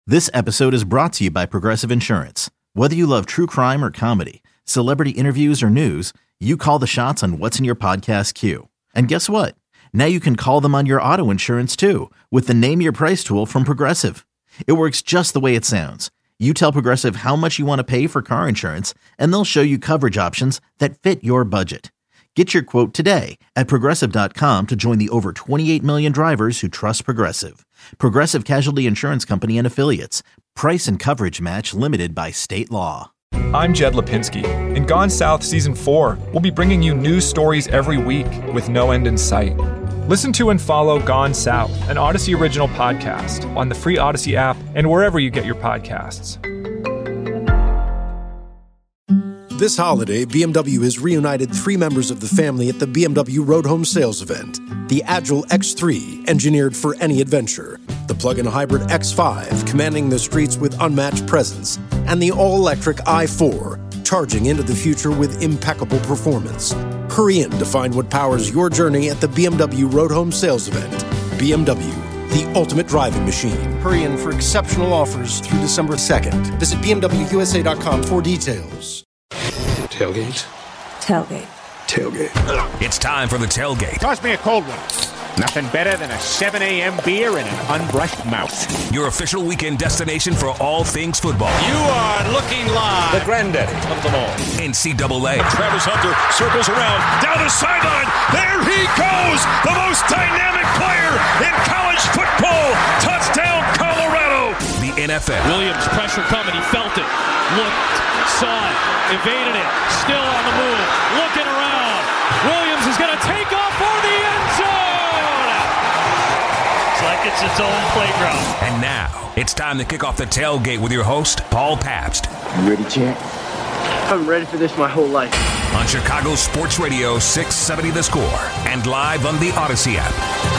This episode is brought to you by Progressive Insurance. Whether you love true crime or comedy, celebrity interviews or news, you call the shots on what's in your podcast queue. And guess what? Now you can call them on your auto insurance too with the Name Your Price tool from Progressive. It works just the way it sounds. You tell Progressive how much you want to pay for car insurance, and they'll show you coverage options that fit your budget. Get your quote today at Progressive.com to join the over 28 million drivers who trust Progressive. Progressive Casualty Insurance Company and Affiliates. Price and coverage match limited by state law. I'm Jed Lipinski. In Gone South Season 4, we'll be bringing you news stories every week with no end in sight. Listen to and follow Gone South, an Odyssey original podcast on the free Odyssey app and wherever you get your podcasts. This holiday, BMW has reunited three members of the family at the BMW Road Home Sales event. The Agile X3, engineered for any adventure. The plug-in hybrid X5, commanding the streets with unmatched presence. And the all-electric i4, charging into the future with impeccable performance. Hurry in to find what powers your journey at the BMW Road Home Sales event. BMW, the ultimate driving machine. Hurry in for exceptional offers through December 2nd. Visit BMWUSA.com for details. Tailgate. Tailgate. Tailgate. It's time for the tailgate. Toss me a cold one. Nothing better than a 7 a.m. beer and an unbrushed mouth. Your official weekend destination for all things football. You are looking live. The granddaddy of them all. NCAA. Travis Hunter circles around, down the sideline. There he goes. The most dynamic player in college football. Touchdown, Colorado. The NFL. Williams, pressure coming. He felt it. Looked, saw it, evaded it. Still on the move. Looking around. Williams is going to take off for the end zone. It's like it's its own playground. And now, it's time to kick off the tailgate with your host, Paul Pabst. You ready, champ? I'm ready for this my whole life. On Chicago Sports Radio 670 The Score and live on the Odyssey app.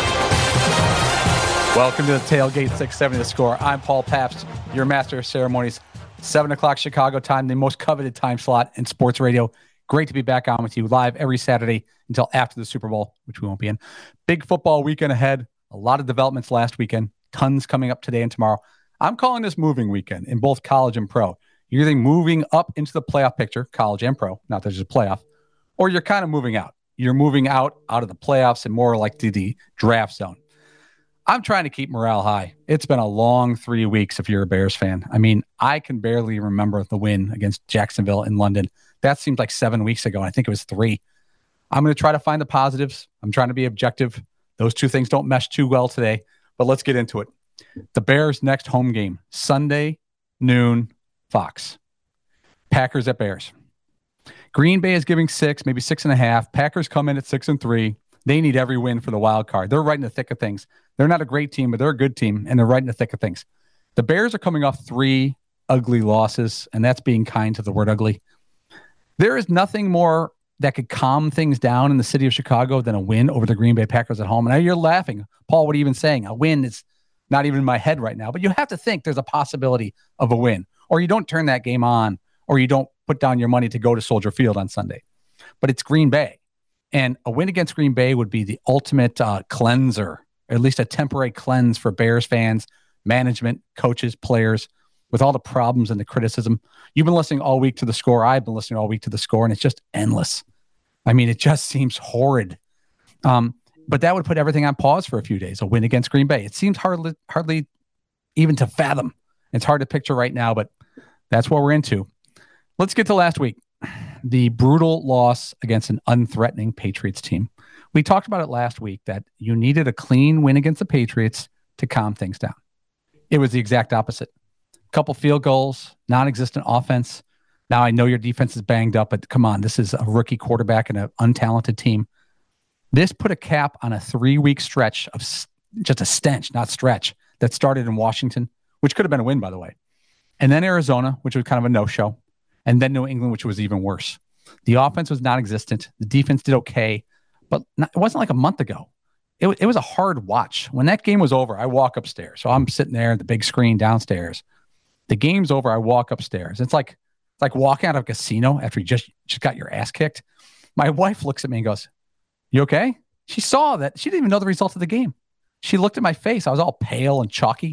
Welcome to the tailgate 670 The Score. I'm Paul Pabst, your master of ceremonies. 7 o'clock Chicago time, the most coveted time slot in sports radio. Great to be back on with you live every Saturday until after the Super Bowl, which we won't be in. Big football weekend ahead. A lot of developments last weekend. Tons coming up today and tomorrow. I'm calling this moving weekend in both college and pro. You're either moving up into the playoff picture, college and pro, not that there's a playoff, or you're kind of moving out. You're moving out of the playoffs and more like to the draft zone. I'm trying to keep morale high. It's been a long 3 weeks if you're a Bears fan. I mean, I can barely remember the win against Jacksonville in London. That seems like 7 weeks ago. I think it was 3. I'm going to try to find the positives. I'm trying to be objective. Those two things don't mesh too well today, but let's get into it. The Bears' next home game, Sunday, noon, Fox. Packers at Bears. Green Bay is giving 6, maybe 6.5. Packers come in at 6-3. They need every win for the wild card. They're right in the thick of things. They're not a great team, but they're a good team, and they're right in the thick of things. The Bears are coming off 3 ugly losses, and that's being kind to the word ugly. There is nothing more that could calm things down in the city of Chicago than a win over the Green Bay Packers at home. And now you're laughing. Paul, what are you even saying? A win is not even in my head right now, but you have to think there's a possibility of a win, or you don't turn that game on, or you don't put down your money to go to Soldier Field on Sunday. But it's Green Bay. And a win against Green Bay would be the ultimate cleanser, or at least a temporary cleanse for Bears fans, management, coaches, players, with all the problems and the criticism. You've been listening all week to The Score. I've been listening all week to The Score, and it's just endless. I mean, it just seems horrid. But that would put everything on pause for a few days, a win against Green Bay. It seems hardly even to fathom. It's hard to picture right now, but that's what we're into. Let's get to last week. The brutal loss against an unthreatening Patriots team. We talked about it last week that you needed a clean win against the Patriots to calm things down. It was the exact opposite. A couple field goals, non-existent offense. Now, I know your defense is banged up, but come on, this is a rookie quarterback and an untalented team. This put a cap on a 3-week stretch of just a stench, not stretch, that started in Washington, which could have been a win, by the way. And then Arizona, which was kind of a no-show. And then New England, which was even worse. The offense was non-existent. The defense did okay, but it wasn't like a month ago. It was a hard watch. When that game was over, I walk upstairs. So I'm sitting there at the big screen downstairs. The game's over, I walk upstairs. It's like walking out of a casino after you just got your ass kicked. My wife looks at me and goes, "You okay?" She saw that. She didn't even know the result of the game. She looked at my face. I was all pale and chalky.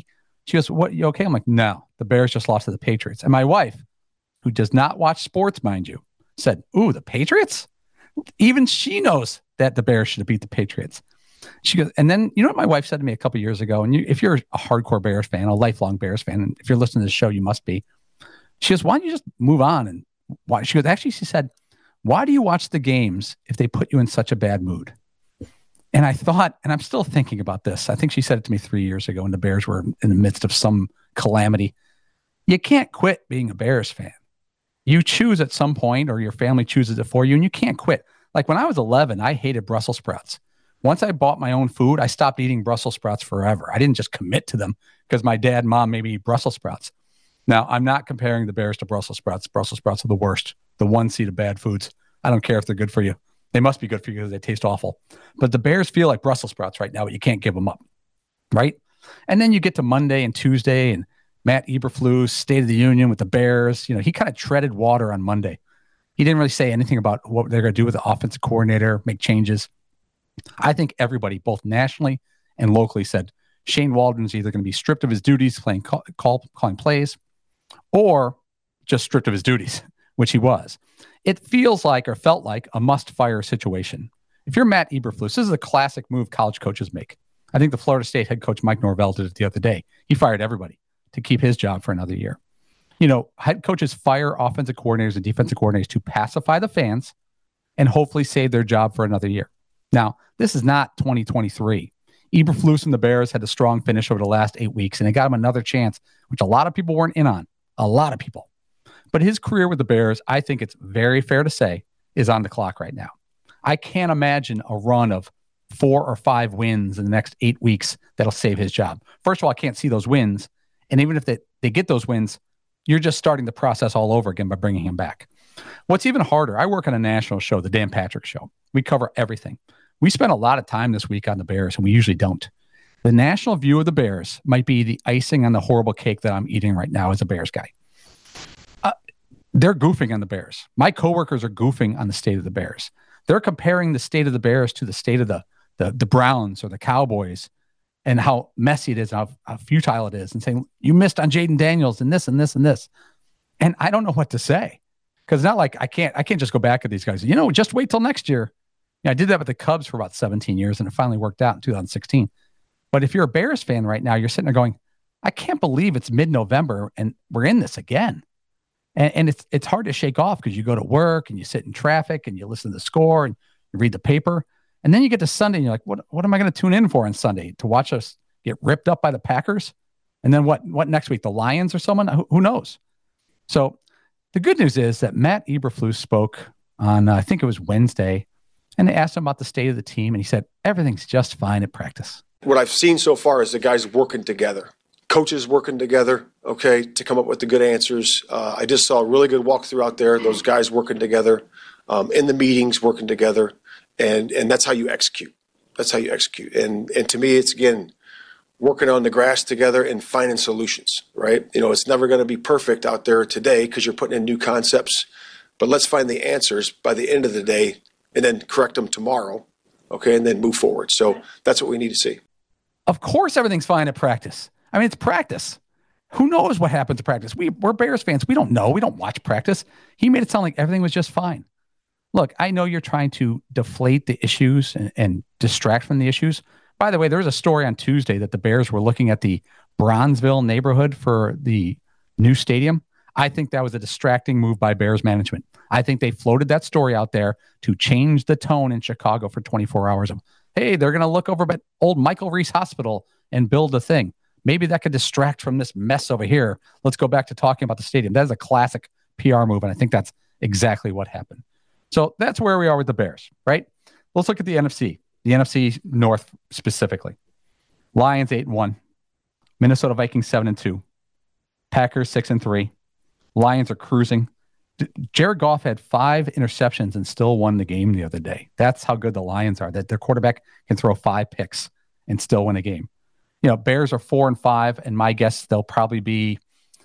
She goes, what, you okay? I'm like, no, the Bears just lost to the Patriots. And my wife, who does not watch sports, mind you, said, ooh, the Patriots? Even she knows that the Bears should have beat the Patriots. She goes, and then, you know what my wife said to me a couple years ago? And if you're a hardcore Bears fan, a lifelong Bears fan, and if you're listening to the show, you must be. She goes, why don't you just move on? And why? She goes, actually, she said, why do you watch the games if they put you in such a bad mood? And I thought, and I'm still thinking about this. I think she said it to me 3 years ago when the Bears were in the midst of some calamity. You can't quit being a Bears fan. You choose at some point, or your family chooses it for you, and you can't quit. Like when I was 11, I hated Brussels sprouts. Once I bought my own food, I stopped eating Brussels sprouts forever. I didn't just commit to them because my dad and mom made me eat Brussels sprouts. Now, I'm not comparing the Bears to Brussels sprouts. Brussels sprouts are the worst, the one seed of bad foods. I don't care if they're good for you. They must be good for you because they taste awful. But the Bears feel like Brussels sprouts right now, but you can't give them up, right? And then you get to Monday and Tuesday, and Matt Eberflus, State of the Union with the Bears. You know, he kind of treaded water on Monday. He didn't really say anything about what they're going to do with the offensive coordinator, make changes. I think everybody, both nationally and locally, said Shane Waldron's either going to be stripped of his duties, calling plays, or just stripped of his duties, which he was. It feels like, or felt like, a must-fire situation. If you're Matt Eberflus, this is a classic move college coaches make. I think the Florida State head coach Mike Norvell did it the other day. He fired everybody to keep his job for another year. You know, head coaches fire offensive coordinators and defensive coordinators to pacify the fans and hopefully save their job for another year. Now, this is not 2023. Eberflus and the Bears had a strong finish over the last 8 weeks, and they got him another chance, which a lot of people weren't in on. A lot of people. But his career with the Bears, I think it's very fair to say, is on the clock right now. I can't imagine a run of 4 or 5 wins in the next 8 weeks that'll save his job. First of all, I can't see those wins. And even if they get those wins, you're just starting the process all over again by bringing him back. What's even harder, I work on a national show, the Dan Patrick Show. We cover everything. We spent a lot of time this week on the Bears, and we usually don't. The national view of the Bears might be the icing on the horrible cake that I'm eating right now as a Bears guy. They're goofing on the Bears. My coworkers are goofing on the state of the Bears. They're comparing the state of the Bears to the state of the Browns or the Cowboys and how messy it is, how futile it is, and saying, you missed on Jaden Daniels and this and this and this. And I don't know what to say, because it's not like I can't just go back at these guys. You know, just wait till next year. You know, I did that with the Cubs for about 17 years, and it finally worked out in 2016. But if you're a Bears fan right now, you're sitting there going, I can't believe it's mid-November and we're in this again. And it's hard to shake off because you go to work and you sit in traffic and you listen to the score and you read the paper. And then you get to Sunday and you're like, what am I going to tune in for on Sunday? To watch us get ripped up by the Packers? And then what next week? The Lions or someone? Who knows? So the good news is that Matt Eberflus spoke on, I think it was Wednesday, and they asked him about the state of the team. And he said, everything's just fine at practice. What I've seen so far is the guys working together. Coaches working together, okay, to come up with the good answers. I just saw a really good walkthrough out there. Those guys working together, in the meetings, working together, and that's how you execute. That's how you execute. And to me, it's, again, working on the grass together and finding solutions, right? You know, it's never going to be perfect out there today because you're putting in new concepts, but let's find the answers by the end of the day and then correct them tomorrow, okay, and then move forward. So that's what we need to see. Of course, everything's fine at practice. I mean, it's practice. Who knows what happens at practice? We're Bears fans. We don't know. We don't watch practice. He made it sound like everything was just fine. Look, I know you're trying to deflate the issues and distract from the issues. By the way, there was a story on Tuesday that the Bears were looking at the Bronzeville neighborhood for the new stadium. I think that was a distracting move by Bears management. I think they floated that story out there to change the tone in Chicago for 24 hours of, hey, they're going to look over at old Michael Reese Hospital and build a thing. Maybe that could distract from this mess over here. Let's go back to talking about the stadium. That is a classic PR move, and I think that's exactly what happened. So that's where we are with the Bears, right? Let's look at the NFC North specifically. Lions 8-1, Minnesota Vikings 7-2, Packers 6-3. Lions are cruising. Jared Goff had 5 interceptions and still won the game the other day. That's how good the Lions are, that their quarterback can throw 5 picks and still win a game. You know, Bears are 4-5, and my guess they'll probably be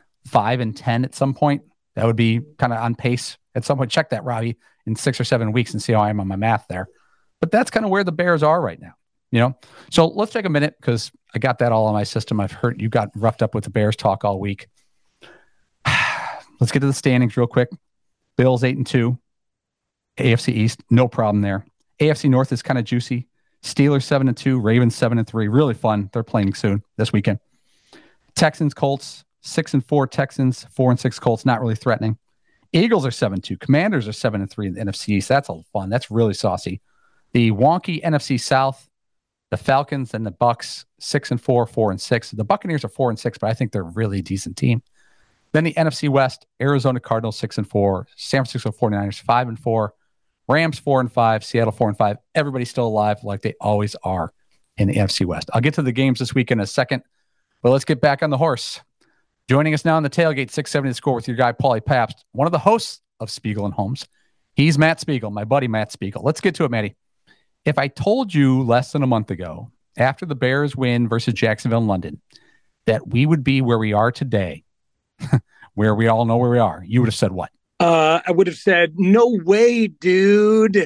5-10 at some point. That would be kind of on pace at some point. Check that, Robbie, in 6 or 7 weeks and see how I am on my math there. But that's kind of where the Bears are right now. So let's take a minute because I got that all on my system. I've heard you got roughed up with the Bears talk all week. Let's get to the standings real quick. Bills 8-2. AFC East, no problem there. AFC North is kind of juicy. Steelers 7-2. Ravens 7-3. Really fun. They're playing soon this weekend. Texans, Colts 6-4. Texans 4-6. Colts not really threatening. Eagles are 7-2. Commanders are 7-3 in the NFC East. That's a fun. That's really saucy. The wonky NFC South, the Falcons and the Bucks 6-4, 4-6. The Buccaneers are 4-6, but I think they're a really decent team. Then the NFC West, Arizona Cardinals 6-4, San Francisco 49ers 5-4, Rams 4-5, Seattle 4-5. Everybody's still alive like they always are in the NFC West. I'll get to the games this week in a second, but let's get back on the horse. Joining us now on the tailgate, 670 The Score with your guy, Paulie Pabst, one of the hosts of Spiegel and Holmes. He's Matt Spiegel, my buddy Matt Spiegel. Let's get to it, Matty. If I told you less than a month ago, after the Bears win versus Jacksonville in London, that we would be where we are today, where we all know where we are, you would have said what? I would have said, no way, dude.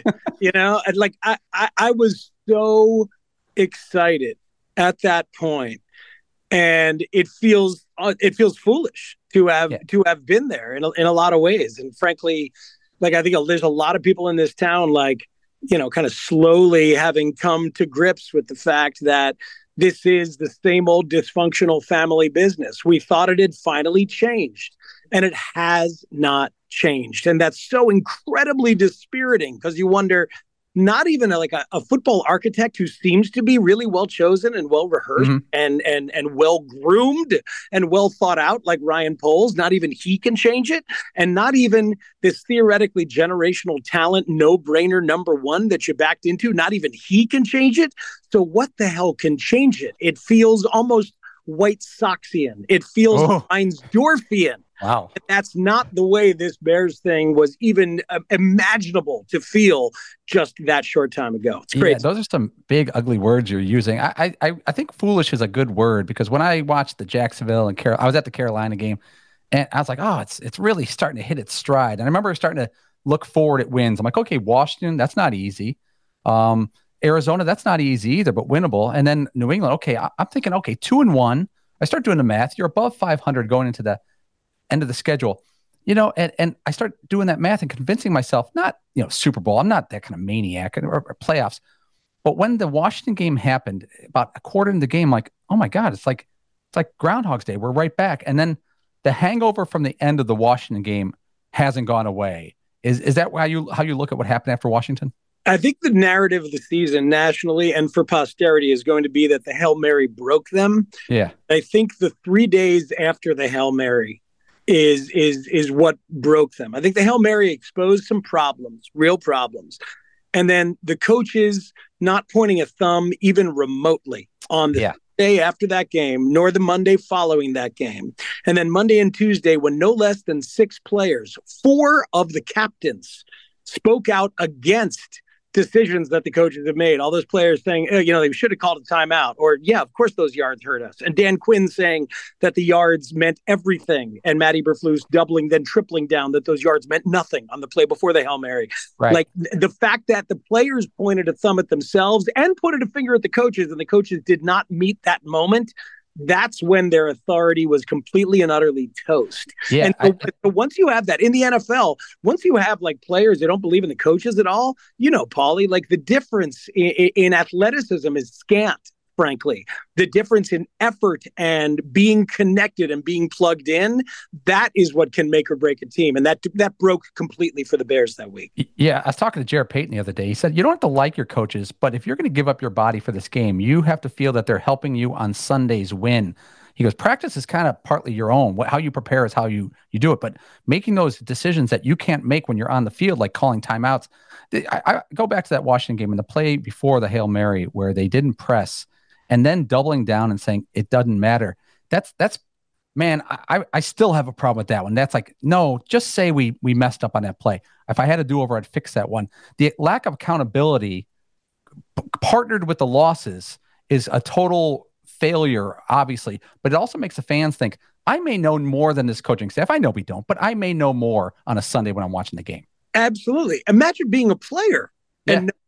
I was so excited at that point, and it feels foolish to have been there in a lot of ways. And frankly, I think there's a lot of people in this town, kind of slowly having come to grips with the fact that this is the same old dysfunctional family business. We thought it had finally changed, and it has not changed. And that's so incredibly dispiriting because you wonder, not even a football architect who seems to be really well chosen and well rehearsed and well groomed and well thought out, like Ryan Poles, not even he can change it. And not even this theoretically generational talent, no brainer number one that you backed into, not even he can change it. So what the hell can change it? It feels almost White Soxian. It feels Reinsdorfian. Wow. And that's not the way this Bears thing was even imaginable to feel just that short time ago. It's crazy. Yeah, those are some big, ugly words you're using. I think foolish is a good word because when I watched the Jacksonville and I was at the Carolina game, and I was like, oh, it's really starting to hit its stride. And I remember starting to look forward at wins. I'm like, okay, Washington, that's not easy. Arizona, that's not easy either, but winnable. And then New England, okay, I'm thinking, okay, 2-1. I start doing the math. You're above 500 going into the end of the schedule, and I start doing that math and convincing myself, not, Super Bowl, I'm not that kind of maniac or playoffs. But when the Washington game happened, about a quarter in the game, like, oh my God, it's like Groundhog's Day. We're right back. And then the hangover from the end of the Washington game hasn't gone away. Is that how you look at what happened after Washington? I think the narrative of the season nationally and for posterity is going to be that the Hail Mary broke them. Yeah. I think the 3 days after the Hail Mary is what broke them. I think the Hail Mary exposed some problems, real problems. And then the coaches not pointing a thumb even remotely on the day after that game, nor the Monday following that game. And then Monday and Tuesday, when no less than 6 players, 4 of the captains, spoke out against decisions that the coaches have made. All those players saying, they should have called a timeout, or of course those yards hurt us. And Dan Quinn saying that the yards meant everything, and Matt Eberflus doubling, then tripling down that those yards meant nothing on the play before the Hail Mary. Right. Like the fact that the players pointed a thumb at themselves and pointed a finger at the coaches, and the coaches did not meet that moment. That's when their authority was completely and utterly toast. Yeah, and so once you have that in the NFL, once you have players that don't believe in the coaches at all, Paulie, the difference in athleticism is scant, frankly. The difference in effort and being connected and being plugged in, that is what can make or break a team. And that broke completely for the Bears that week. Yeah, I was talking to Jared Payton the other day. He said, you don't have to like your coaches, but if you're going to give up your body for this game, you have to feel that they're helping you on Sunday's win. He goes, practice is kind of partly your own. How you prepare is how you do it. But making those decisions that you can't make when you're on the field, like calling timeouts. I go back to that Washington game and the play before the Hail Mary where they didn't press and then doubling down and saying it doesn't matter. That's man, I still have a problem with that one. That's no, just say we messed up on that play. If I had a do-over, I'd fix that one. The lack of accountability partnered with the losses is a total failure, obviously, but it also makes the fans think, I may know more than this coaching staff. I know we don't, but I may know more on a Sunday when I'm watching the game. Absolutely. Imagine being a player and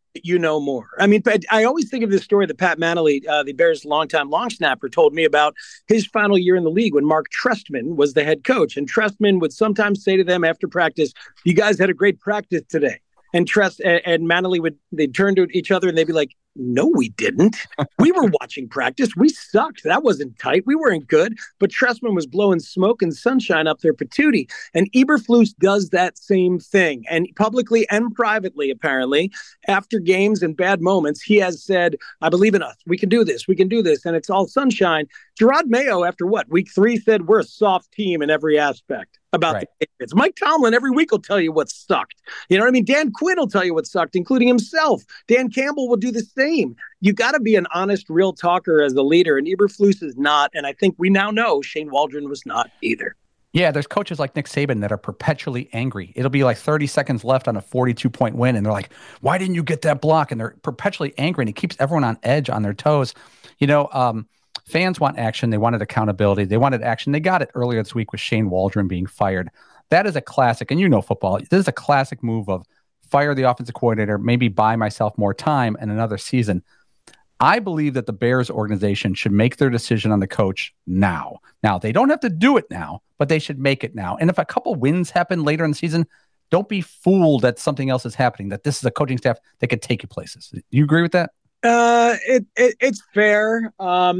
that you know more. I mean, but I always think of this story that Pat Manley, the Bears' longtime long snapper, told me about his final year in the league when Mark Trestman was the head coach. And Trestman would sometimes say to them after practice, "You guys had a great practice today." And and Manley they'd turn to each other and they'd be like, "No, we didn't. We were watching practice. We sucked. That wasn't tight. We weren't good." But Trestman was blowing smoke and sunshine up their patootie. And Eberflus does that same thing. And publicly and privately, apparently, after games and bad moments, he has said, "I believe in us. We can do this. We can do this." And it's all sunshine. Gerard Mayo, after week 3, said we're a soft team in every aspect about the Patriots. Mike Tomlin every week will tell you what sucked. You know what I mean? Dan Quinn will tell you what sucked, including himself. Dan Campbell will do the same. You got to be an honest, real talker as a leader, and Eberflus is not. And I think we now know Shane Waldron was not either. Yeah, there's coaches like Nick Saban that are perpetually angry. It'll be like 30 seconds left on a 42-point win, and they're like, "Why didn't you get that block?" And they're perpetually angry, and it keeps everyone on edge, on their toes. You know, fans want action. They wanted accountability. They wanted action. They got it earlier this week with Shane Waldron being fired. That is a classic, and you know football. This is a classic move of fire the offensive coordinator, maybe buy myself more time and another season. I believe that the Bears organization should make their decision on the coach now. Now, they don't have to do it now, but they should make it now. And if a couple wins happen later in the season, don't be fooled that something else is happening, that this is a coaching staff that could take you places. Do you agree with that? It's fair.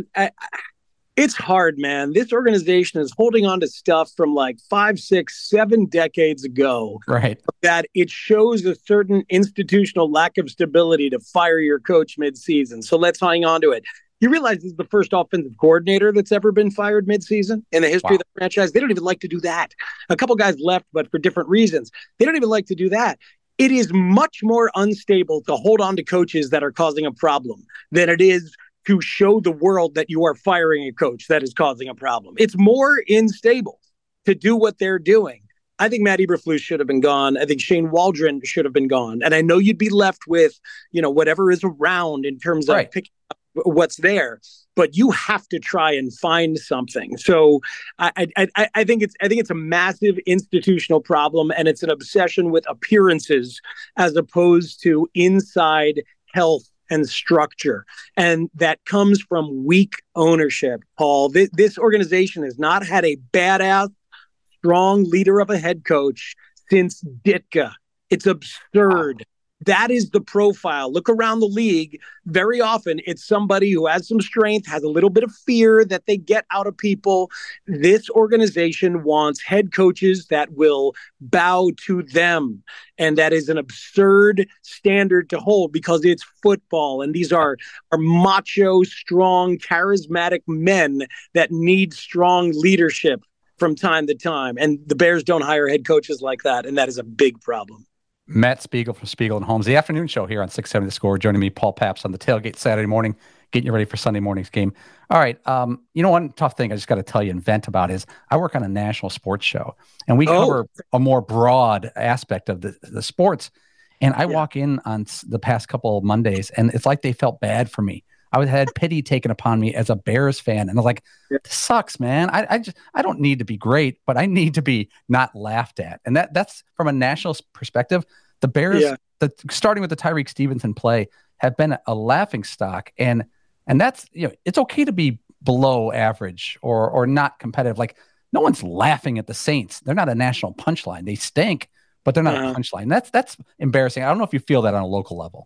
It's hard, man. This organization is holding on to stuff from like 5, 6, 7 decades ago. Right. That it shows a certain institutional lack of stability to fire your coach mid-season. So let's hang on to it. You realize this is the first offensive coordinator that's ever been fired mid-season in the history of the franchise. They don't even like to do that. A couple guys left, but for different reasons. They don't even like to do that. It is much more unstable to hold on to coaches that are causing a problem than it is to show the world that you are firing a coach that is causing a problem. It's more unstable to do what they're doing. I think Matt Eberflus should have been gone. I think Shane Waldron should have been gone. And I know you'd be left with, whatever is around in terms of picking up what's there, but you have to try and find something. So I think it's a massive institutional problem, and it's an obsession with appearances as opposed to inside health and structure. And that comes from weak ownership, Paul. This organization has not had a badass, strong leader of a head coach since Ditka. It's absurd. That is the profile. Look around the league. Very often, it's somebody who has some strength, has a little bit of fear that they get out of people. This organization wants head coaches that will bow to them. And that is an absurd standard to hold because it's football. And these are macho, strong, charismatic men that need strong leadership from time to time. And the Bears don't hire head coaches like that. And that is a big problem. Matt Spiegel from Spiegel and Holmes, the afternoon show here on 670 The Score. Joining me, Paul Pabst, on the tailgate Saturday morning, getting you ready for Sunday morning's game. All right. One tough thing I just got to tell you and vent about is I work on a national sports show, and we cover a more broad aspect of the sports. And I walk in on the past couple of Mondays, and it's like they felt bad for me. I had pity taken upon me as a Bears fan. And I was like, this sucks, man. I don't need to be great, but I need to be not laughed at. And that's from a national perspective. The Bears, starting with the Tyreek Stevenson play, have been a laughing stock. And that's, it's okay to be below average or not competitive. Like, no one's laughing at the Saints. They're not a national punchline. They stink, but they're not a punchline. That's embarrassing. I don't know if you feel that on a local level.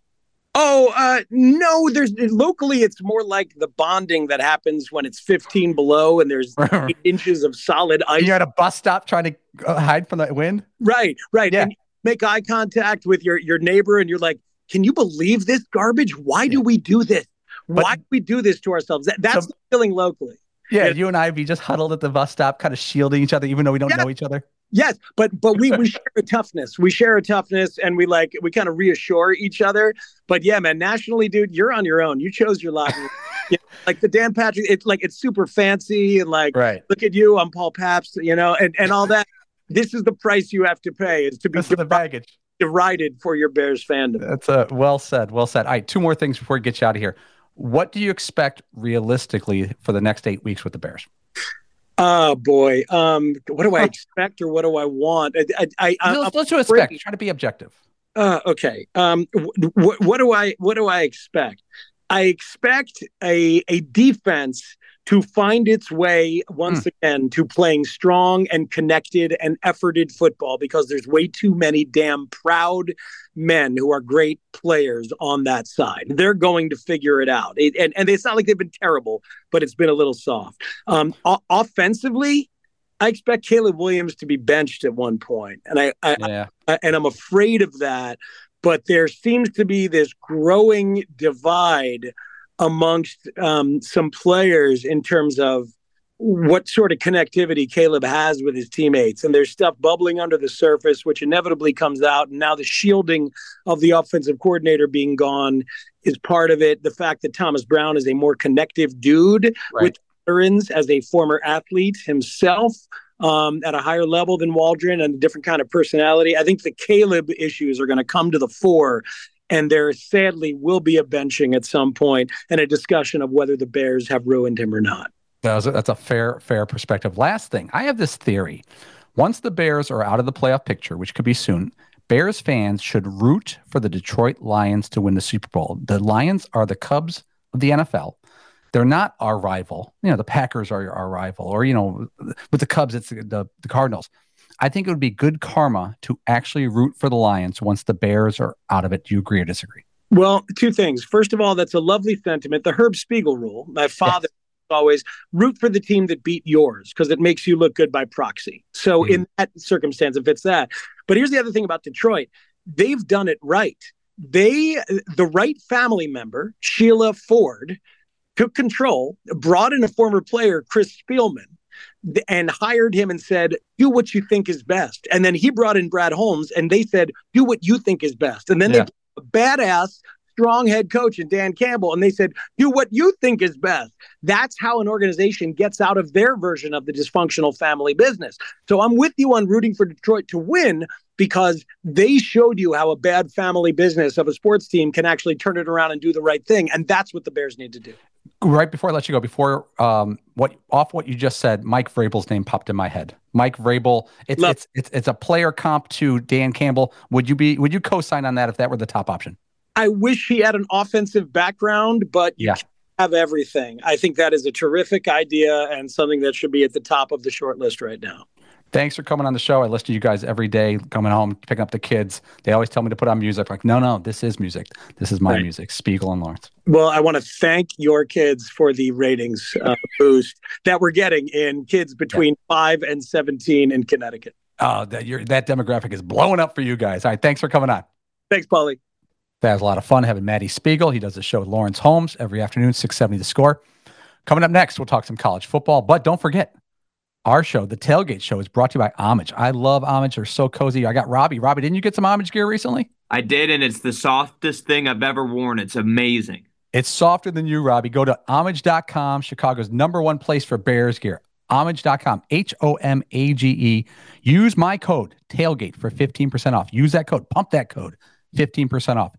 No, locally, it's more like the bonding that happens when it's 15 below and there's 8 inches of solid ice. You're at a bus stop trying to hide from the wind? Right. Yeah. And you make eye contact with your neighbor and you're like, can you believe this garbage? Why do we do this? Why do we do this to ourselves? That's the feeling locally. Yeah, you and I be just huddled at the bus stop, kind of shielding each other, even though we don't know each other. Yes, but we share a toughness. We share a toughness, and we kind of reassure each other. But yeah, man, nationally, dude, you're on your own. You chose your lot. Like the Dan Patrick, it's super fancy and look at you, I'm Paul Pabst, and all that. This is the price you have to pay is to be the baggage derided for your Bears fandom. That's well said. Well said. All right, 2 more things before we get you out of here. What do you expect realistically for the next 8 weeks with the Bears? Oh boy. What do I expect or what do I want? Let's do expect. Try to be objective. Okay. What do I expect? I expect a defense to find its way once again to playing strong and connected and efforted football, because there's way too many damn proud men who are great players on that side. They're going to figure it out. And it's not like they've been terrible, but it's been a little soft. Offensively, I expect Caleb Williams to be benched at one point. And I'm afraid of that. But there seems to be this growing divide amongst some players in terms of what sort of connectivity Caleb has with his teammates. And there's stuff bubbling under the surface, which inevitably comes out. And now the shielding of the offensive coordinator being gone is part of it. The fact that Thomas Brown is a more connective dude with veterans as a former athlete himself, at a higher level than Waldron and a different kind of personality. I think the Caleb issues are going to come to the fore, and there sadly will be a benching at some point and a discussion of whether the Bears have ruined him or not. That's a fair perspective. Last thing, I have this theory. Once the Bears are out of the playoff picture, which could be soon, Bears fans should root for the Detroit Lions to win the Super Bowl. The Lions are the Cubs of the NFL. They're not our rival. The Packers are our rival. Or, with the Cubs, it's the Cardinals. I think it would be good karma to actually root for the Lions once the Bears are out of it. Do you agree or disagree? Well, two things. First of all, that's a lovely sentiment. The Herb Spiegel rule. My father always root for the team that beat yours because it makes you look good by proxy. So in that circumstance, it fits that. But here's the other thing about Detroit. They've done it right. The right family member, Sheila Ford, took control, brought in a former player, Chris Spielman, and hired him and said, do what you think is best. And then he brought in Brad Holmes and they said, do what you think is best. And then they put a badass, strong head coach in Dan Campbell, and they said, do what you think is best. That's how an organization gets out of their version of the dysfunctional family business. So I'm with you on rooting for Detroit to win, because they showed you how a bad family business of a sports team can actually turn it around and do the right thing. And that's what the Bears need to do. Right before I let you go, what you just said, Mike Vrabel's name popped in my head. Mike Vrabel, it's a player comp to Dan Campbell. Would you co-sign on that if that were the top option? I wish he had an offensive background, but you can't have everything. I think that is a terrific idea and something that should be at the top of the short list right now. Thanks for coming on the show. I listen to you guys every day, coming home, picking up the kids. They always tell me to put on music. Like, no, this is music. This is my music, Spiegel and Lawrence. Well, I want to thank your kids for the ratings boost that we're getting in kids between 5 and 17 in Connecticut. Oh, that demographic is blowing up for you guys. All right, thanks for coming on. Thanks, Paulie. That was a lot of fun having Matty Spiegel. He does the show with Lawrence Holmes every afternoon, 670 The Score. Coming up next, we'll talk some college football. But don't forget, our show, The Tailgate Show, is brought to you by Homage. I love Homage. They're so cozy. I got Robbie. Robbie, didn't you get some Homage gear recently? I did, and it's the softest thing I've ever worn. It's amazing. It's softer than you, Robbie. Go to Homage.com, Chicago's #1 place for Bears gear. Homage.com, HOMAGE. Use my code, TAILGATE, for 15% off. Use that code. Pump that code. 15% off.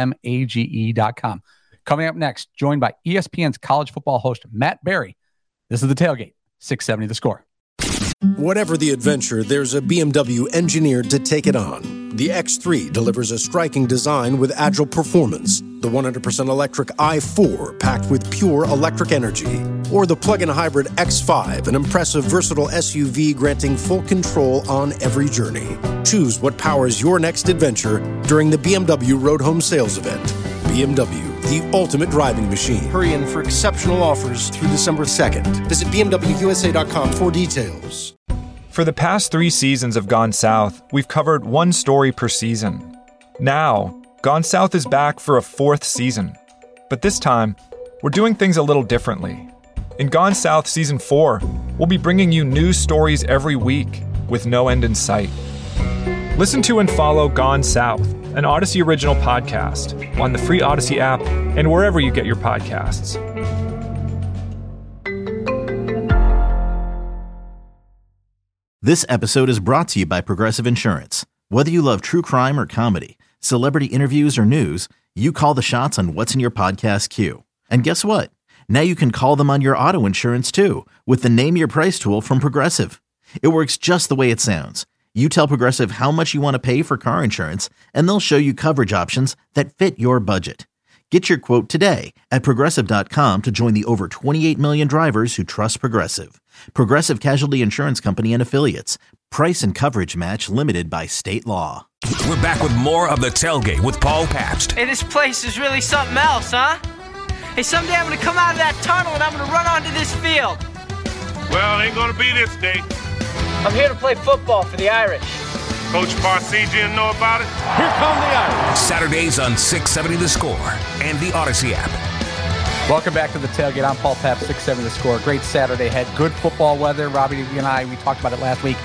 HOMAGE.com. Coming up next, joined by ESPN's college football host, Matt Berry. This is The Tailgate, 670 The Score. Whatever the adventure, there's a BMW engineered to take it on. The X3 delivers a striking design with agile performance. The 100% electric i4 packed with pure electric energy. Or the plug-in hybrid X5, an impressive, versatile SUV granting full control on every journey. Choose what powers your next adventure during the BMW Road Home Sales Event. BMW, the ultimate driving machine. Hurry in for exceptional offers through December 2nd. Visit BMWUSA.com for details. For the past 3 seasons of Gone South, we've covered one story per season. Now, Gone South is back for a 4th season. But this time, we're doing things a little differently. In Gone South Season 4, we'll be bringing you news stories every week with no end in sight. Listen to and follow Gone South, an Odyssey original podcast, on the free Odyssey app and wherever you get your podcasts. This episode is brought to you by Progressive Insurance. Whether you love true crime or comedy, celebrity interviews or news, you call the shots on what's in your podcast queue. And guess what? Now you can call them on your auto insurance too with the Name Your Price tool from Progressive. It works just the way it sounds. You tell Progressive how much you want to pay for car insurance, and they'll show you coverage options that fit your budget. Get your quote today at Progressive.com to join the over 28 million drivers who trust Progressive. Progressive Casualty Insurance Company and Affiliates. Price and coverage match limited by state law. We're back with more of The Tailgate with Paul Pabst. Hey, this place is really something else, huh? Hey, someday I'm going to come out of that tunnel and I'm going to run onto this field. Well, it ain't gonna be this day. I'm here to play football for the Irish. Coach Parsegian know about it? Here come the Irish. Saturdays on 670 The Score and the Odyssey app. Welcome back to The Tailgate. I'm Paul Pabst, 670 The Score. Great Saturday ahead. Good football weather. Robbie and I, we talked about it last week.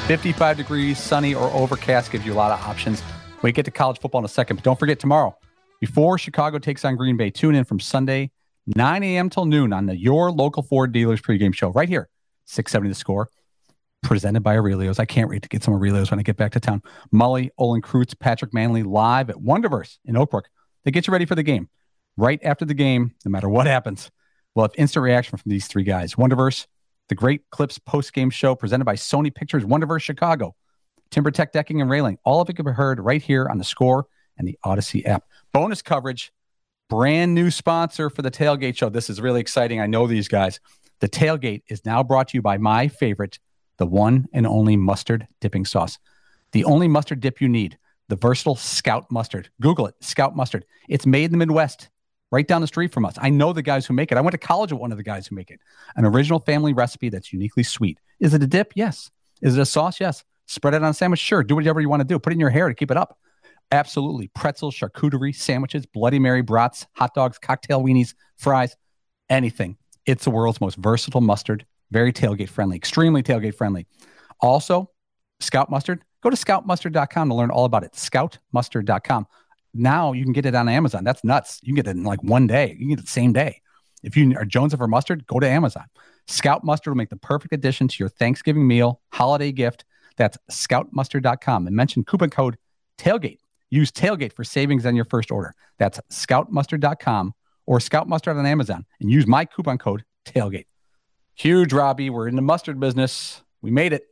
55 degrees, sunny or overcast gives you a lot of options. We get to college football in a second, but don't forget tomorrow, before Chicago takes on Green Bay, tune in from Sunday, 9 a.m. till noon on the Your Local Ford Dealers pregame show right here, 670 The Score, presented by Aurelio's. I can't wait to get some Aurelio's when I get back to town. Mully, Olin Kreutz, Patrick Manley live at Wonderverse in Oak Brook. They get you ready for the game. Right after the game, no matter what happens, we'll have instant reaction from these three guys. Wonderverse, the Great Clips post-game show presented by Sony Pictures, Wonderverse Chicago, TimberTech Decking and Railing. All of it can be heard right here on The Score and the Odyssey app. Bonus coverage, brand new sponsor for the Tailgate show. This is really exciting. I know these guys. The Tailgate is now brought to you by my favorite, the one and only mustard dipping sauce. The only mustard dip you need, the versatile Scout mustard. Google it, Scout mustard. It's made in the Midwest, right down the street from us. I know the guys who make it. I went to college with one of the guys who make it. An original family recipe that's uniquely sweet. Is it a dip? Yes. Is it a sauce? Yes. Spread it on a sandwich? Sure. Do whatever you want to do. Put it in your hair to keep it up. Absolutely. Pretzels, charcuterie, sandwiches, Bloody Mary, brats, hot dogs, cocktail weenies, fries, anything. It's the world's most versatile mustard. Very tailgate friendly, extremely tailgate friendly. Also, Scout Mustard. Go to scoutmustard.com to learn all about it. Scoutmustard.com. Now you can get it on Amazon. That's nuts. You can get it in like one day. You can get it the same day. If you are jonesing for mustard, go to Amazon. Scout Mustard will make the perfect addition to your Thanksgiving meal, holiday gift. That's scoutmustard.com. And mention coupon code TAILGATE. Use TAILGATE for savings on your first order. That's scoutmustard.com or Scout Mustard on Amazon. And use my coupon code TAILGATE. Huge, Robbie. We're in the mustard business. We made it.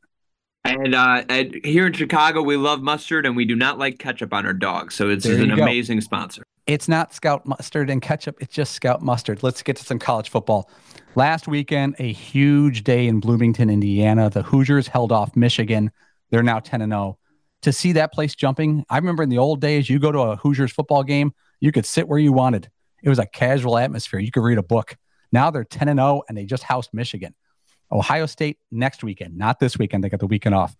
And here in Chicago, we love mustard, and we do not like ketchup on our dogs. So it's an amazing sponsor. It's not Scout Mustard and ketchup. It's just Scout Mustard. Let's get to some college football. Last weekend, a huge day in Bloomington, Indiana. The Hoosiers held off Michigan. They're now 10-0. To see that place jumping, I remember in the old days, you go to a Hoosiers football game, you could sit where you wanted. It was a casual atmosphere. You could read a book. Now they're 10-0, and they just housed Michigan. Ohio State next weekend, not this weekend. They got the weekend off.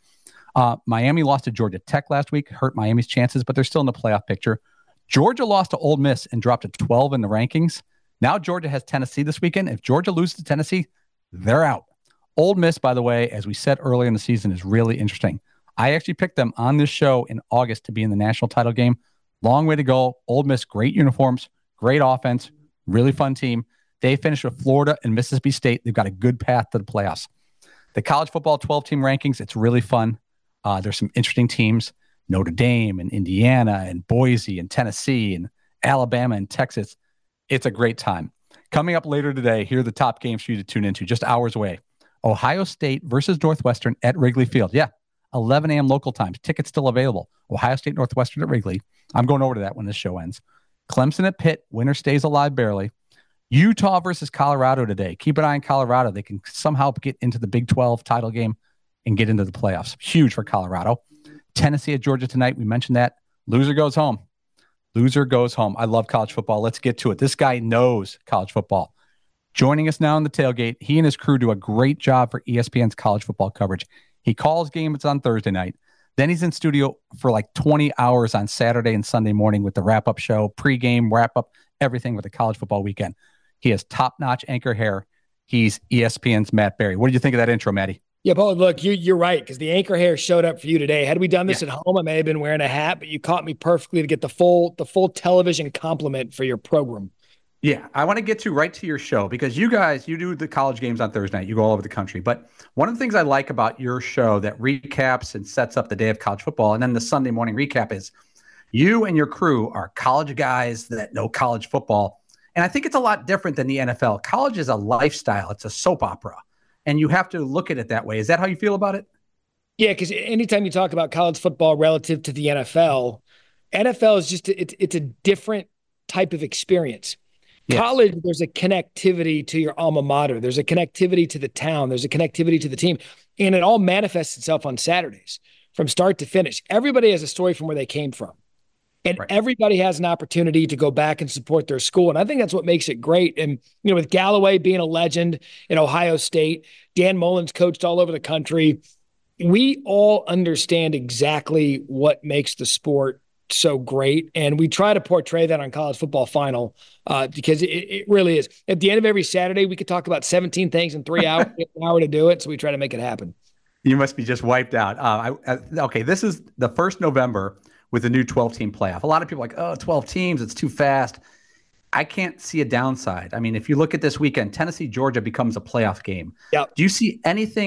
Miami lost to Georgia Tech last week, hurt Miami's chances, but they're still in the playoff picture. Georgia lost to Ole Miss and dropped to 12 in the rankings. Now Georgia has Tennessee this weekend. If Georgia loses to Tennessee, they're out. Ole Miss, by the way, as we said earlier in the season, is really interesting. I actually picked them on this show in August to be in the national title game. Long way to go. Ole Miss, great uniforms, great offense, really fun team. They finished with Florida and Mississippi State. They've got a good path to the playoffs. The college football 12-team rankings, it's really fun. There's some interesting teams. Notre Dame and Indiana and Boise and Tennessee and Alabama and Texas. It's a great time. Coming up later today, here are the top games for you to tune into just hours away. Ohio State versus Northwestern at Wrigley Field. Yeah, 11 a.m. local times. Tickets still available. Ohio State, Northwestern at Wrigley. I'm going over to that when this show ends. Clemson at Pitt. Winner stays alive barely. Utah versus Colorado today. Keep an eye on Colorado. They can somehow get into the Big 12 title game and get into the playoffs. Huge for Colorado. Tennessee at Georgia tonight. We mentioned that. Loser goes home. Loser goes home. I love college football. Let's get to it. This guy knows college football. Joining us now in the tailgate, he and his crew do a great job for ESPN's college football coverage. He calls games on Thursday night. Then he's in studio for like 20 hours on Saturday and Sunday morning with the wrap-up show, pregame, wrap-up, everything with the college football weekend. He has top-notch anchor hair. He's ESPN's Matt Berry. What do you think of that intro, Matty? Yeah, Paul, look, you're right, because the anchor hair showed up for you today. Had we done this at home, I may have been wearing a hat, but you caught me perfectly to get the full television compliment for your program. Yeah, I want to get right to your show, because you guys, you do the college games on Thursday night. You go all over the country. But one of the things I like about your show that recaps and sets up the day of college football, and then the Sunday morning recap, is you and your crew are college guys that know college football. And I think it's a lot different than the NFL. College is a lifestyle. It's a soap opera. And you have to look at it that way. Is that how you feel about it? Yeah, because anytime you talk about college football relative to the NFL is just it's a different type of experience. Yes. College, there's a connectivity to your alma mater. There's a connectivity to the town. There's a connectivity to the team. And it all manifests itself on Saturdays from start to finish. Everybody has a story from where they came from. And everybody has an opportunity to go back and support their school. And I think that's what makes it great. And, with Galloway being a legend in Ohio State, Dan Mullen's coached all over the country. We all understand exactly what makes the sport so great. And we try to portray that on College Football Final because it really is. At the end of every Saturday, we could talk about 17 things in 3 hours, an hour to do it. So we try to make it happen. You must be just wiped out. Okay, this is the first November with the new 12-team playoff. A lot of people are like, oh, 12 teams, it's too fast. I can't see a downside. I mean, if you look at this weekend, Tennessee-Georgia becomes a playoff game. Yep. Do you see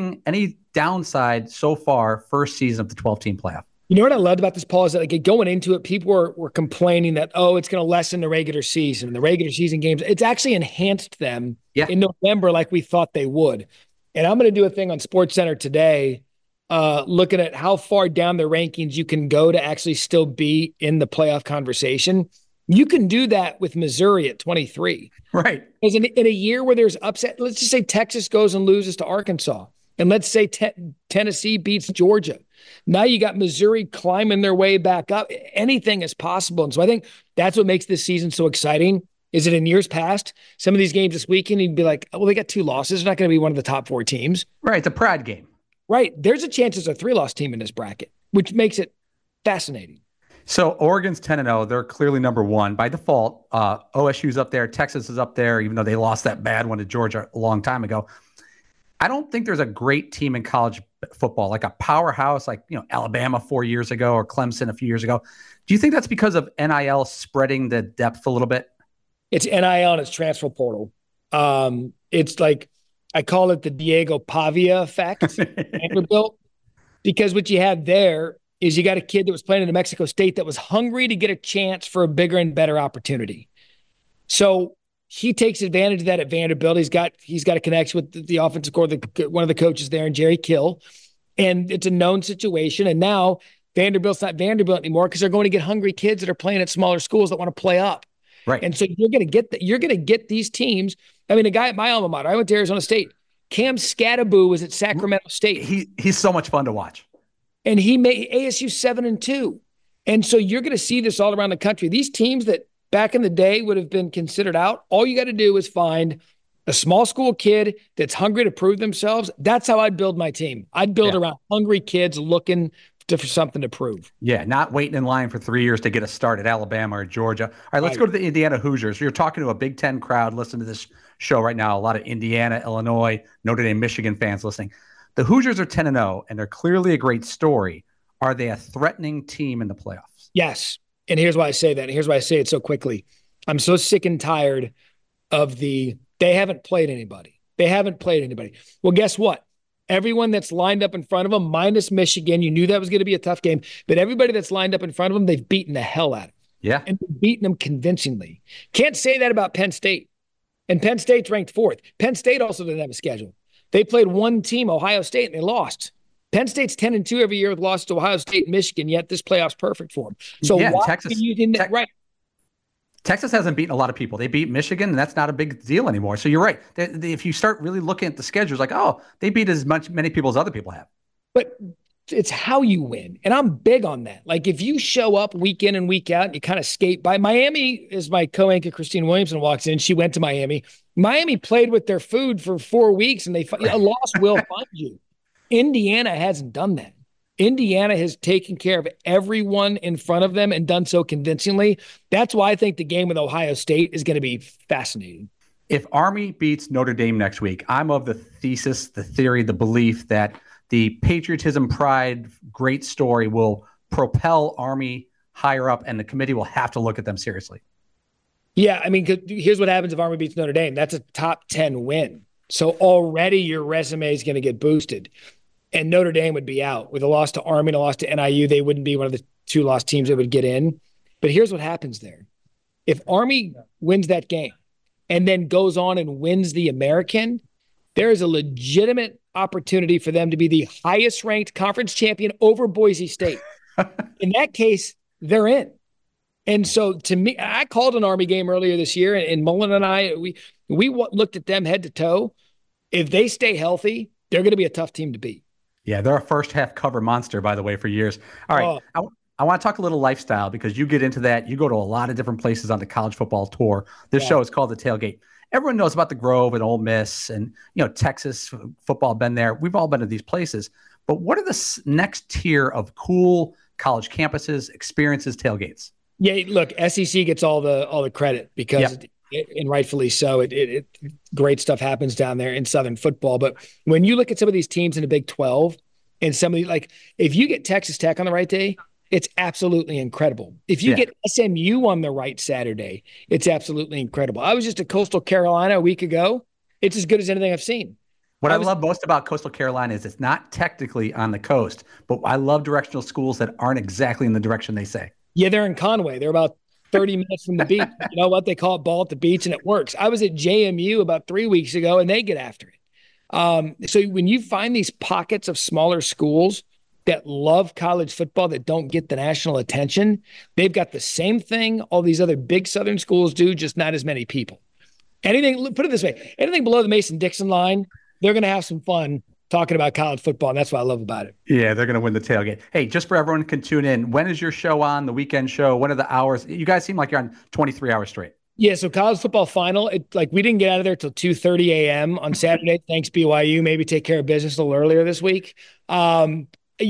any downside so far first season of the 12-team playoff? You know what I loved about this, Paul, is that going into it, people were complaining that, it's going to lessen the regular season. The regular season games, it's actually enhanced them in November like we thought they would. And I'm going to do a thing on SportsCenter today looking at how far down the rankings you can go to actually still be in the playoff conversation. You can do that with Missouri at 23. Right. Because in a year where there's upset, let's just say Texas goes and loses to Arkansas. And let's say Tennessee beats Georgia. Now you got Missouri climbing their way back up. Anything is possible. And so I think that's what makes this season so exciting. Is it in years past, some of these games this weekend, you'd be like, well, they got 2 losses. They're not going to be one of the top 4 teams. Right. It's a pride game. Right. There's a chance there's a 3-loss team in this bracket, which makes it fascinating. So Oregon's 10-0. They're clearly number 1 by default. OSU's up there. Texas is up there, even though they lost that bad one to Georgia a long time ago. I don't think there's a great team in college football, like a powerhouse, like Alabama 4 years ago or Clemson a few years ago. Do you think that's because of NIL spreading the depth a little bit? It's NIL and it's transfer portal. It's like I call it the Diego Pavia effect, Vanderbilt, because what you have there is you got a kid that was playing in New Mexico State that was hungry to get a chance for a bigger and better opportunity. So he takes advantage of that at Vanderbilt. He's got a connection with the offensive coordinator, one of the coaches there, and Jerry Kill. And it's a known situation. And now Vanderbilt's not Vanderbilt anymore because they're going to get hungry kids that are playing at smaller schools that want to play up. Right. And so you're going to get these teams. I mean, a guy at my alma mater, I went to Arizona State. Cam Scattaboo was at Sacramento State. He's so much fun to watch. And he made ASU 7-2. And so you're going to see this all around the country. These teams that back in the day would have been considered out, all you got to do is find a small school kid that's hungry to prove themselves. That's how I'd build my team. I'd build around hungry kids looking for something to prove. Yeah, not waiting in line for 3 years to get a start at Alabama or Georgia. All right, let's go to the Indiana Hoosiers. You're talking to a Big Ten crowd listening to this show right now. A lot of Indiana, Illinois, Notre Dame, Michigan fans listening. The Hoosiers are 10-0, and they're clearly a great story. Are they a threatening team in the playoffs? Yes, and here's why I say that. And here's why I say it so quickly. I'm so sick and tired of they haven't played anybody. They haven't played anybody. Well, guess what? Everyone that's lined up in front of them, minus Michigan, you knew that was going to be a tough game, but everybody that's lined up in front of them, they've beaten the hell out of them. Yeah. And they've beaten them convincingly. Can't say that about Penn State. And Penn State's ranked 4th. Penn State also didn't have a schedule. They played one team, Ohio State, and they lost. Penn State's 10-2 every year with losses to Ohio State and Michigan, yet this playoff's perfect for them. So why are you using that right? Texas hasn't beaten a lot of people. They beat Michigan, and that's not a big deal anymore. So you're right. If you start really looking at the schedules, like, oh, they beat many people as other people have. But it's how you win. And I'm big on that. Like, if you show up week in and week out and you kind of skate by. Miami, as my co-anchor Christine Williamson walks in, she went to Miami. Miami played with their food for 4 weeks, and a loss will find you. Indiana hasn't done that. Indiana has taken care of everyone in front of them and done so convincingly. That's why I think the game with Ohio State is going to be fascinating. If Army beats Notre Dame next week, I'm of the theory, the belief that the patriotism, pride, great story will propel Army higher up, and the committee will have to look at them seriously. Yeah, I mean, here's what happens if Army beats Notre Dame. That's a top 10 win. So already your resume is going to get boosted. And Notre Dame would be out. With a loss to Army and a loss to NIU, they wouldn't be one of the 2 lost teams that would get in. But here's what happens there. If Army wins that game and then goes on and wins the American, there is a legitimate opportunity for them to be the highest ranked conference champion over Boise State. In that case, they're in. And so to me, I called an Army game earlier this year, and Mullen and I, we looked at them head to toe. If they stay healthy, they're going to be a tough team to beat. Yeah, they're a first half cover monster, by the way, for years. All right. I want to talk a little lifestyle because you get into that. You go to a lot of different places on the college football tour. This show is called The Tailgate. Everyone knows about the Grove and Ole Miss and, Texas football, been there. We've all been to these places. But what are the next tier of cool college campuses, experiences, tailgates? Yeah, look, SEC gets all the credit because, and rightfully so, it great stuff happens down there in Southern football. But when you look at some of these teams in the Big 12 and some of these, like if you get Texas Tech on the right day, it's absolutely incredible. If you get SMU on the right Saturday, it's absolutely incredible. I was just at Coastal Carolina a week ago. It's as good as anything I've seen. What I love most about Coastal Carolina is it's not technically on the coast, but I love directional schools that aren't exactly in the direction they say. Yeah, they're in Conway. They're about 30 minutes from the beach. You know what? They call it ball at the beach, and it works. I was at JMU about 3 weeks ago, and they get after it. So when you find these pockets of smaller schools that love college football that don't get the national attention, they've got the same thing all these other big Southern schools do, just not as many people. Put it this way, anything below the Mason-Dixon line, they're going to have some fun talking about college football, and that's what I love about it. Yeah, they're going to win the tailgate. Hey, just for everyone can tune in, when is your show on, the weekend show? When are the hours? You guys seem like you're on 23 hours straight. Yeah, so college football final, we didn't get out of there till 2:30 a.m. on Saturday. Thanks, BYU. Maybe take care of business a little earlier this week. I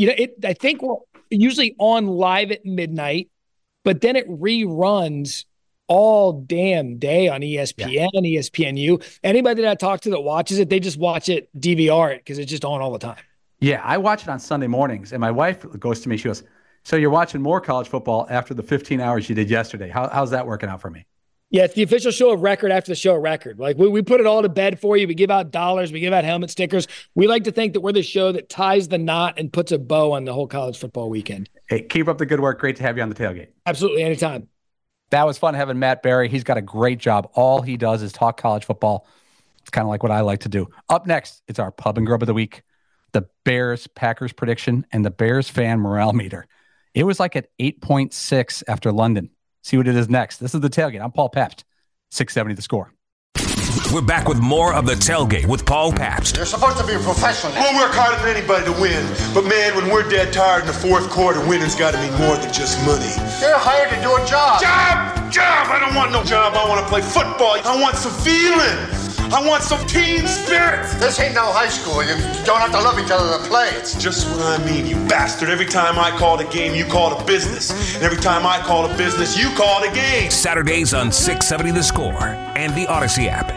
think we're usually on live at midnight, but then it reruns all damn day on ESPN, ESPNU. Anybody that I talk to that watches it, they just watch it, DVR it, because it's just on all the time. Yeah, I watch it on Sunday mornings, and my wife goes to me, she goes, so you're watching more college football after the 15 hours you did yesterday. How's that working out for me? Yeah, it's the official show of record after the show of record. Like we put it all to bed for you. We give out dollars. We give out helmet stickers. We like to think that we're the show that ties the knot and puts a bow on the whole college football weekend. Hey, keep up the good work. Great to have you on the tailgate. Absolutely. Anytime. That was fun having Matt Barrie. He's got a great job. All he does is talk college football. It's kind of like what I like to do. Up next, it's our Pub and Grub of the Week, the Bears-Packers prediction, and the Bears fan morale meter. It was like at 8.6 after London. See what it is next. This is the tailgate. I'm Paul Pabst, 670 The Score. We're back with more of the tailgate with Paul Pabst. You're supposed to be a professional. We'll work harder than anybody to win. But man, when we're dead tired in the fourth quarter, winning's got to mean more than just money. You're hired to do a job. Job! I don't want no job. I want to play football. I want some feeling. I want some team spirit. This ain't no high school. You don't have to love each other to play. It's just what I mean, you bastard. Every time I call a game, you call it a business. And every time I call a business, you call it a game. Saturdays on 670 The Score and the Odyssey app.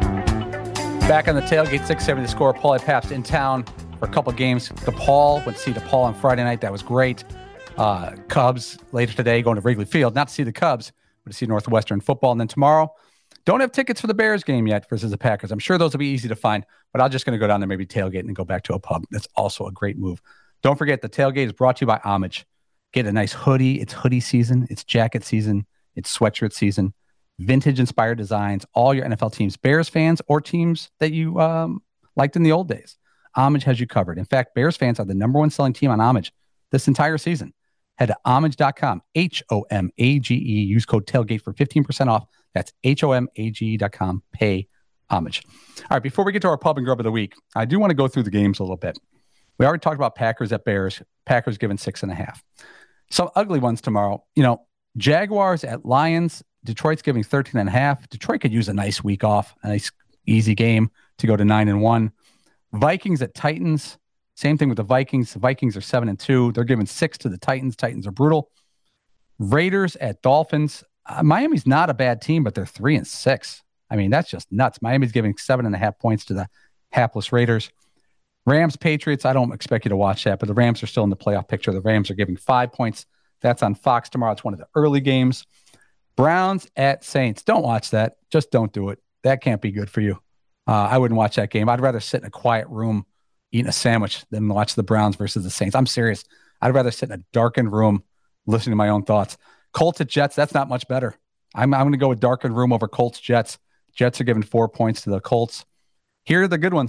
Back on the tailgate, 670 The Score. Paul Pabst in town for a couple games. Went to see DePaul on Friday night. That was great. Cubs later today going to Wrigley Field. Not to see the Cubs, but to see Northwestern football. And then tomorrow, don't have tickets for the Bears game yet versus the Packers. I'm sure those will be easy to find, but I'm just going to go down there, maybe tailgate, and then go back to a pub. That's also a great move. Don't forget, the tailgate is brought to you by Homage. Get a nice hoodie. It's hoodie season. It's jacket season. It's sweatshirt season. Vintage-inspired designs. All your NFL teams, Bears fans or teams that you liked in the old days. Homage has you covered. In fact, Bears fans are the #1 selling team on Homage this entire season. Head to homage.com, HOMAGE. Use code tailgate for 15% off. That's HOMAGE.com. Pay homage. All right, before we get to our Pub and Grub of the Week, I do want to go through the games a little bit. We already talked about Packers at Bears. Packers given 6.5. Some ugly ones tomorrow. Jaguars at Lions. Detroit's giving 13.5. Detroit could use a nice week off, a nice easy game to go to 9-1. Vikings at Titans. Same thing with the Vikings. The Vikings are 7-2. They're giving 6 to the Titans. Titans are brutal. Raiders at Dolphins. Miami's not a bad team, but they're 3-6. I mean, that's just nuts. Miami's giving 7.5 points to the hapless Raiders. Rams, Patriots. I don't expect you to watch that, but the Rams are still in the playoff picture. The Rams are giving 5 points. That's on Fox tomorrow. It's one of the early games. Browns at Saints. Don't watch that. Just don't do it. That can't be good for you. I wouldn't watch that game. I'd rather sit in a quiet room eating a sandwich than watch the Browns versus the Saints. I'm serious. I'd rather sit in a darkened room listening to my own thoughts. Colts at Jets. That's not much better. I'm going to go with darkened room over Colts Jets. Jets are giving 4 points to the Colts. Here are the good ones.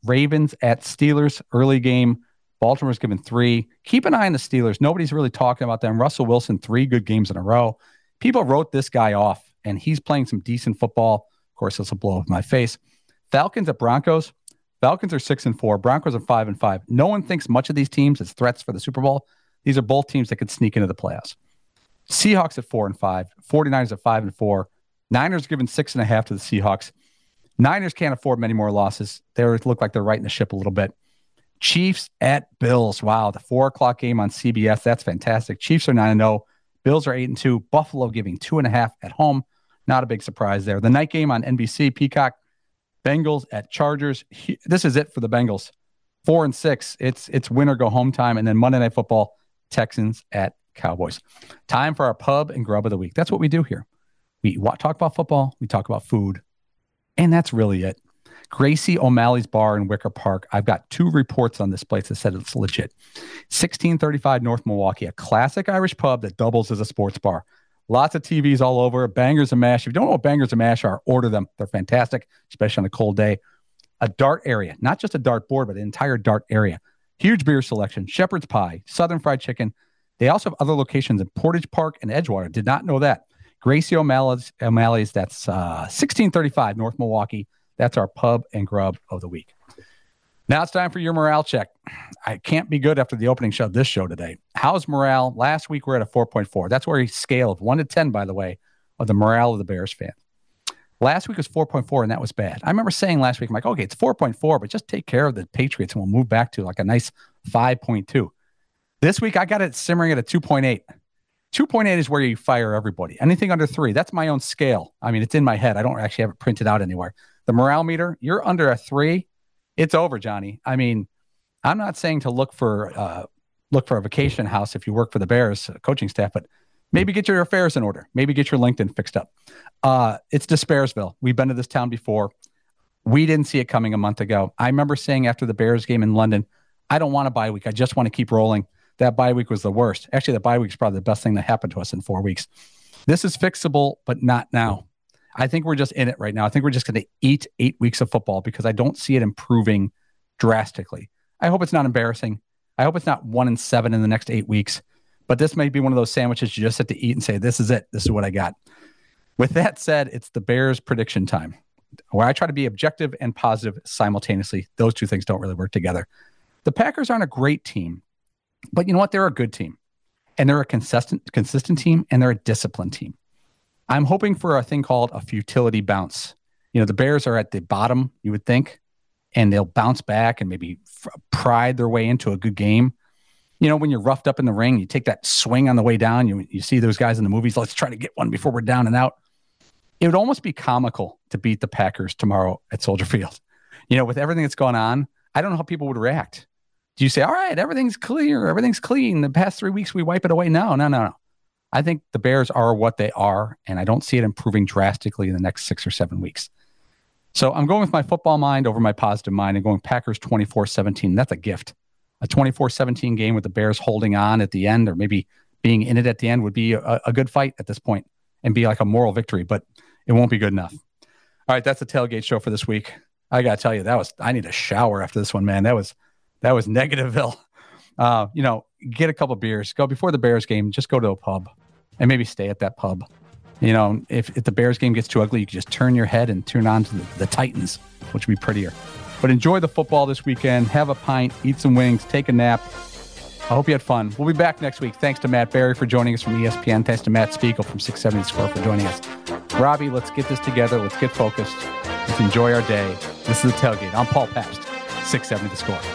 Ravens at Steelers, early game. Baltimore's given 3. Keep an eye on the Steelers. Nobody's really talking about them. Russell Wilson, 3 good games in a row. People wrote this guy off, and he's playing some decent football. Of course, this will blow up in my face. Falcons at Broncos. Falcons are 6-4. Broncos are 5-5. No one thinks much of these teams as threats for the Super Bowl. These are both teams that could sneak into the playoffs. Seahawks at 4-5. 49ers at 5-4. Niners given 6.5 to the Seahawks. Niners can't afford many more losses. They look like they're righting the ship a little bit. Chiefs at Bills. Wow, the 4:00 game on CBS. That's fantastic. Chiefs are 9-0. Bills are 8-2. Buffalo giving 2.5 at home. Not a big surprise there. The night game on NBC, Peacock. Bengals at Chargers. This is it for the Bengals. 4-6. It's win or go home time. And then Monday Night Football, Texans at Cowboys. Time for our pub and grub of the week. That's what we do here. We talk about football. We talk about food. And that's really it. Gracie O'Malley's Bar in Wicker Park. I've got 2 reports on this place that said it's legit. 1635 North Milwaukee, a classic Irish pub that doubles as a sports bar. Lots of TVs all over. Bangers and mash. If you don't know what bangers and mash are, order them. They're fantastic, especially on a cold day. A dart area, not just a dart board, but an entire dart area. Huge beer selection, shepherd's pie, southern fried chicken. They also have other locations in Portage Park and Edgewater. Did not know that. Gracie O'Malley's, that's 1635 North Milwaukee. That's our pub and grub of the week. Now it's time for your morale check. I can't be good after the opening show of this show today. How's morale? Last week we're at a 4.4. That's where a scale of 1 to 10, by the way, of the morale of the Bears fan. Last week was 4.4, and that was bad. I remember saying last week, I'm like, okay, it's 4.4, but just take care of the Patriots, and we'll move back to like a nice 5.2. This week I got it simmering at a 2.8. 2.8 is where you fire everybody. Anything under 3, that's my own scale. I mean, it's in my head. I don't actually have it printed out anywhere. The morale meter, you're under a 3, it's over, Johnny. I mean, I'm not saying to look for a vacation house if you work for the Bears coaching staff, but maybe get your affairs in order. Maybe get your LinkedIn fixed up. It's Despairsville. We've been to this town before. We didn't see it coming a month ago. I remember saying after the Bears game in London, I don't want a bye week. I just want to keep rolling. That bye week was the worst. Actually, the bye week is probably the best thing that happened to us in 4 weeks. This is fixable, but not now. I think we're just in it right now. I think we're just going to eat 8 weeks of football because I don't see it improving drastically. I hope it's not embarrassing. I hope it's not 1-7 in the next 8 weeks. But this may be one of those sandwiches you just have to eat and say, this is it. This is what I got. With that said, it's the Bears prediction time, where I try to be objective and positive simultaneously. Those two things don't really work together. The Packers aren't a great team, but you know what? They're a good team. And they're a consistent team, and they're a disciplined team. I'm hoping for a thing called a futility bounce. You know, the Bears are at the bottom, you would think, and they'll bounce back and maybe pride their way into a good game. You know, when you're roughed up in the ring, you take that swing on the way down. You see those guys in the movies, let's try to get one before we're down and out. It would almost be comical to beat the Packers tomorrow at Soldier Field. You know, with everything that's gone on, I don't know how people would react. Do you say, all right, everything's clear, everything's clean. The past 3 weeks, we wipe it away? No. I think the Bears are what they are, and I don't see it improving drastically in the next 6 or 7 weeks. So I'm going with my football mind over my positive mind and going Packers 24-17. That's a gift. A 24-17 game with the Bears holding on at the end or maybe being in it at the end would be a good fight at this point and be like a moral victory, but it won't be good enough. All right, that's the Tailgate Show for this week. I got to tell you, I need a shower after this one, man. That was Negativeville. You know, get a couple beers, go before the Bears game, just go to a pub and maybe stay at that pub. You know, if the Bears game gets too ugly, you can just turn your head and turn on to the Titans, which would be prettier. But enjoy the football this weekend. Have a pint, eat some wings, take a nap. I hope you had fun. We'll be back next week. Thanks to Matt Barry for joining us from ESPN. Thanks to Matt Spiegel from 670 The Score for joining us. Robbie, let's get this together. Let's get focused. Let's enjoy our day. This is The Tailgate. I'm Paul Pabst, 670 The Score.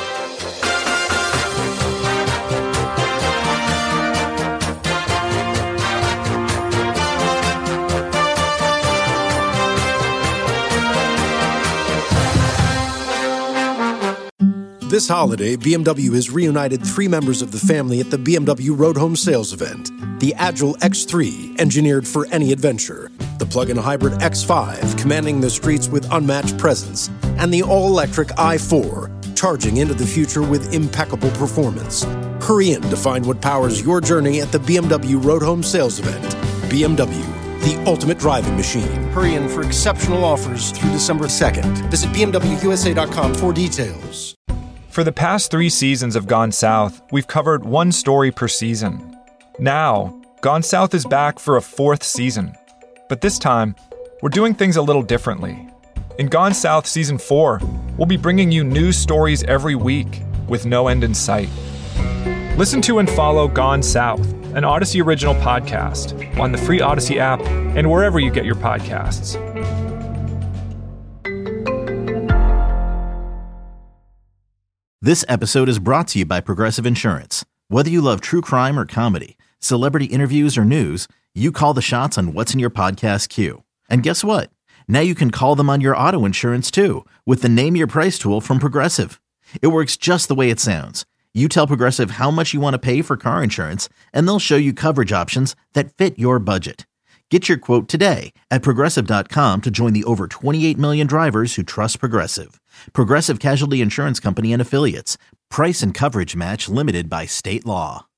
This holiday, BMW has reunited 3 members of the family at the BMW Road Home Sales Event. The Agile X3, engineered for any adventure. The plug-in hybrid X5, commanding the streets with unmatched presence. And the all-electric i4, charging into the future with impeccable performance. Hurry in to find what powers your journey at the BMW Road Home Sales Event. BMW, the ultimate driving machine. Hurry in for exceptional offers through December 2nd. Visit BMWUSA.com for details. For the past 3 seasons of Gone South, we've covered one story per season. Now, Gone South is back for a 4th season. But this time, we're doing things a little differently. In Gone South Season 4, we'll be bringing you news stories every week with no end in sight. Listen to and follow Gone South, an Odyssey original podcast, on the free Odyssey app and wherever you get your podcasts. This episode is brought to you by Progressive Insurance. Whether you love true crime or comedy, celebrity interviews or news, you call the shots on what's in your podcast queue. And guess what? Now you can call them on your auto insurance too with the Name Your Price tool from Progressive. It works just the way it sounds. You tell Progressive how much you want to pay for car insurance, and they'll show you coverage options that fit your budget. Get your quote today at Progressive.com to join the over 28 million drivers who trust Progressive. Progressive Casualty Insurance Company and Affiliates. Price and coverage match limited by state law.